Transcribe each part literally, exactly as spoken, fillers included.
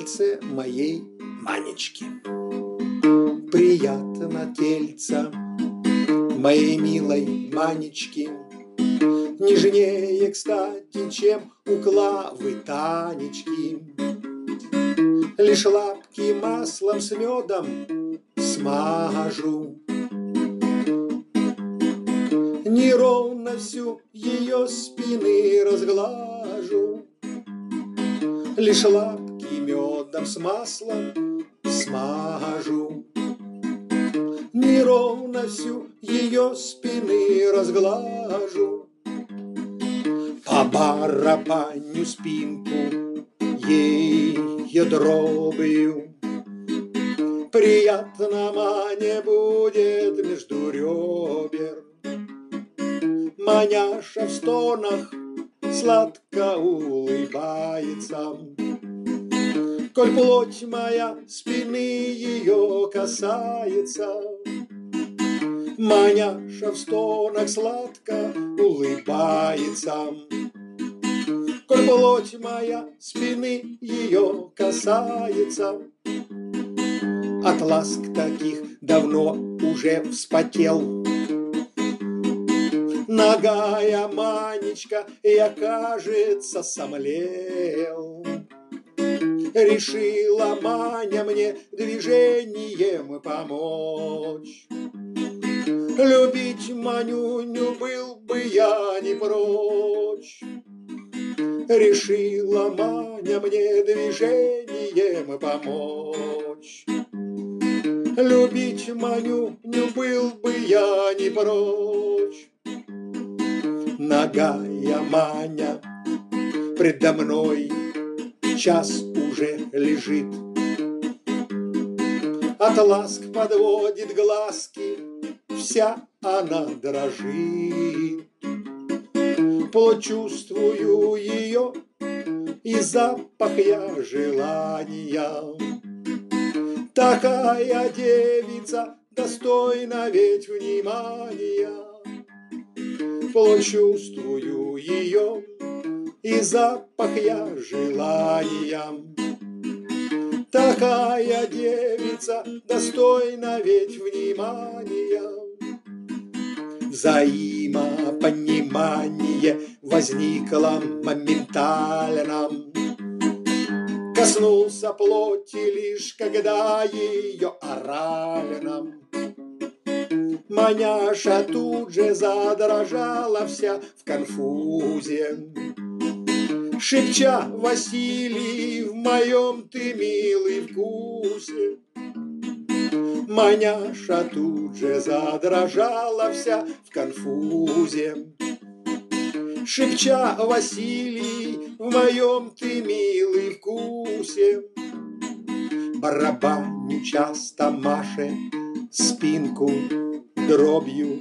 тельце моей Манечки. Приятно тельце моей милой Манечки, нежнее, кстати, чем у Клавы Танечки. Лишь лапки маслом с медом смажу, неровно всю ее спины разглажу. Лишь лапки медом с маслом смажу, неровно всю ее спины разглажу. По барабаню спинку ей дробью, приятно Мане будет между ребер. Маняша в стонах сладко улыбается, коль плоть моя спины ее касается. Маняша в стонах сладко улыбается, коль плоть моя спины ее касается. От ласк таких давно уже вспотел нагая Манечка, я, кажется, сомлел. Решила Маня мне движением помочь. Любить Манюню был бы я не прочь. Решила Маня мне движением помочь. Любить Манюню был бы я не прочь. Нагая Маня предо мной час уже лежит, от ласк подводит глазки, вся она дрожит. Плоть чувствую ее, и запах я желания. Такая девица достойна ведь внимания. Плоть чувствую ее, и запах я желания. Такая девица достойна ведь внимания. Взаимопонимание возникло моментально. Коснулся плоти лишь когда ее орально. Маняша тут же задрожала вся в конфузе, шепча: Василий, в моем ты милый вкусе. Маняша тут же задрожала вся в конфузе, шепча: Василий, в моем ты милый вкусе. Барабаню часто Маше спинку дробью,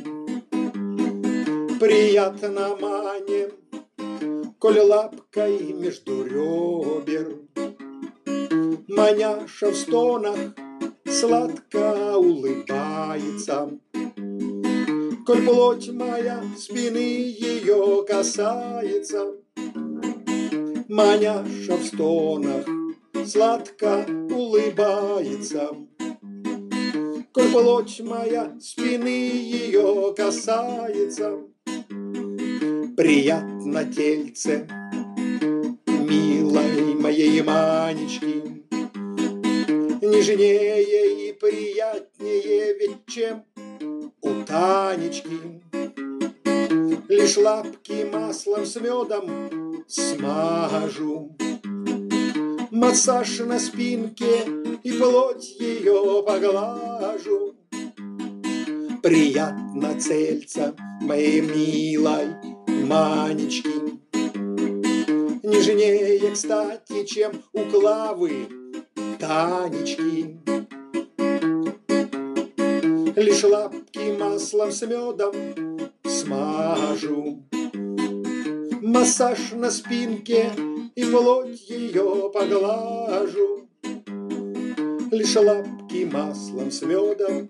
приятно Мане, коль лапкой между ребер. Маняша в стонах сладко улыбается, коль плоть моя спины ее касается. Маняша в стонах сладко улыбается, коль плоть моя спины ее касается. Приятно тельце милой моей Манечки, нежнее и приятнее ведь, чем у Танечки. Лишь лапки маслом с медом смажу, массаж на спинке и плоть ее поглажу. Приятно тельце моей милой Манечки, нежнее, кстати, чем у Клавы Танечки. Лишь лапки маслом с медом смажу, массаж на спинке и плоть ее поглажу. Лишь лапки маслом с медом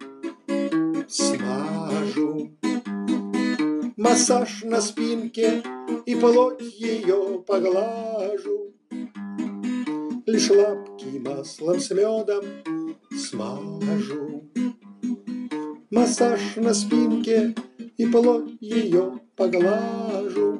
смажу, массаж на спинке и плоть ее поглажу. лишь лапки маслом с медом смажу. Массаж на спинке и плоть ее поглажу.